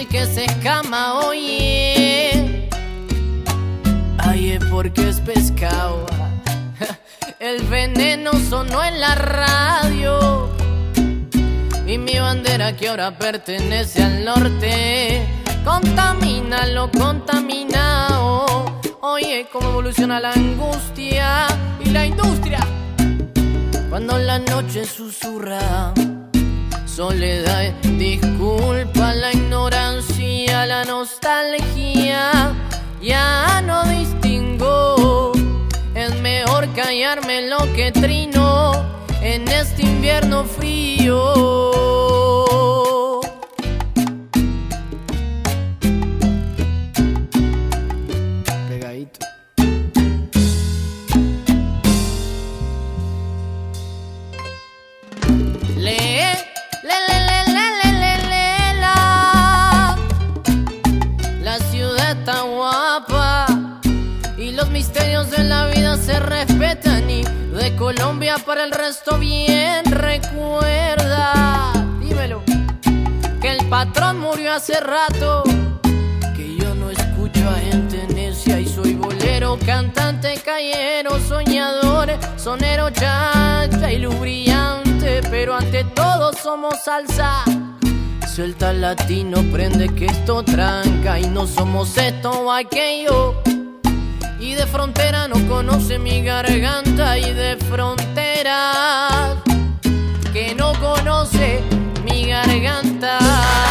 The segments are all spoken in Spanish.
que se escama, oye. Ay, es porque es pescado. El veneno sonó en la radio y mi bandera que ahora pertenece al norte contamina lo contaminado. Oye, cómo evoluciona la angustia y la industria cuando la noche susurra. Soledad, disculpa la ignorancia, la nostalgia, ya no distingo. Es mejor callarme lo que trino en este invierno frío. Pegadito. La ciudad está guapa y los misterios de la vida se respetan, y de Colombia para el resto bien recuerda. Dímelo, que el patrón murió hace rato, que yo no escucho a gente necia y soy bolero, cantante, callero, soñador, sonero, chacha y luz brillante, pero ante todo somos salsa. Suelta latino, prende que esto tranca y no somos esto o aquello. Y de frontera no conoce mi garganta, y de frontera que no conoce mi garganta.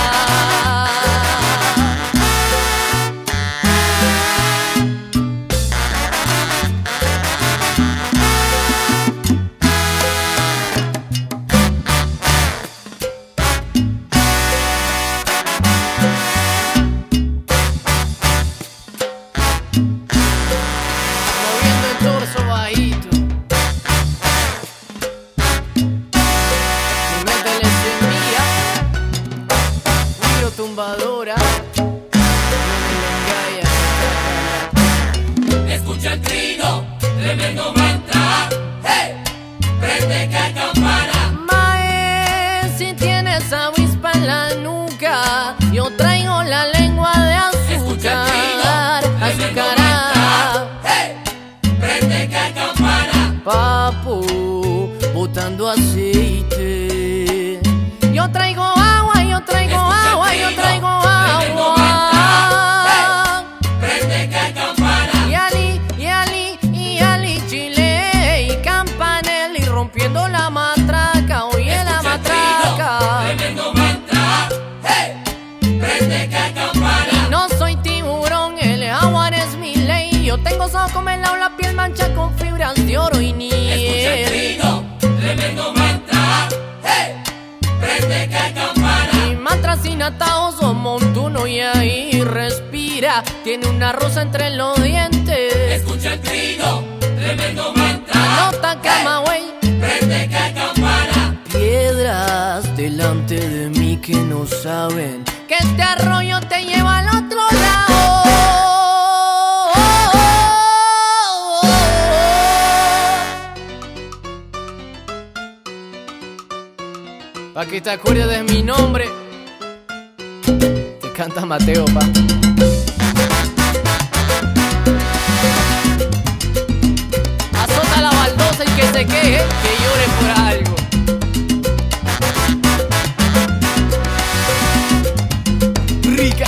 Escucha el trino, tremendo mantra. Hey, prende que campana. Mae, si tienes avispa en la nuca, yo traigo la lengua de azúcar. Azucarada. Hey, prende que campana. Papu, botando aceite. Yo traigo agua, yo traigo agua, yo traigo agua. Prende que campana. Y Ali, Chile y Campanelli rompiendo la matraca, oye la matraca. Tremendo mantra. Hey, prende que campana. Y no soy tiburón, el agua es mi ley. Yo tengo soco melao, la piel mancha con fibras de oro y Escucha el nieve. trino, tremendo mantra. Hey, prende que campana. Mi mantra sin ataos o montuno y ahí respira. Tiene una rosa entre los dientes. Escucha el trino, tremendo mantra. Anota cama, güey. Prende que campana. Piedras delante de mí que no saben que este arroyo te lleva al otro lado. Pa' que te acuerdes de mi nombre, te canta Mateo, pa. Azota la baldosa y que se queje, que llore por algo. Rica.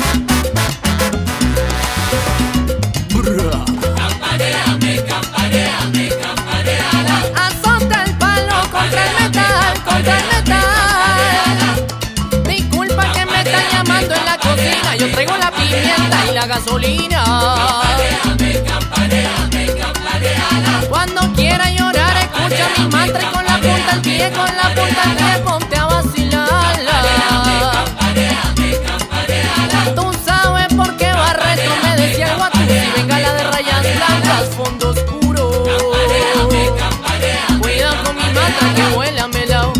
Campaneame, campaneame, campaneala. Azota el palo contra el metal, contra el metal. Disculpa que me están llamando en la cocina, yo traigo la pimienta y la gasolina. Campaneame, campaneame, campaneala. Cuando quiera llorar, escucha mi mantra y con la punta del pie, con la punta del pie, ponte a vacilarla. Campaneame, campaneala. Tú sabes por qué Barreto me decía algo a tú. Si venga la de rayas blancas, fondo oscuro. Cuidado con mi mantra que huele a melao.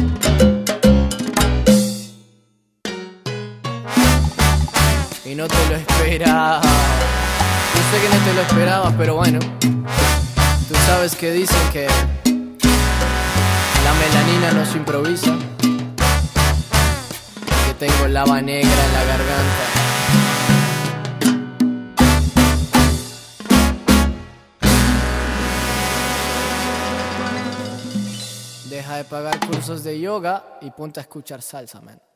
Y no te lo esperaba. Yo sé que no te lo esperabas, pero bueno. Tú sabes que dicen que la melanina no se improvisa, que tengo lava negra en la garganta. Deja de pagar cursos de yoga y ponte a escuchar salsa, man.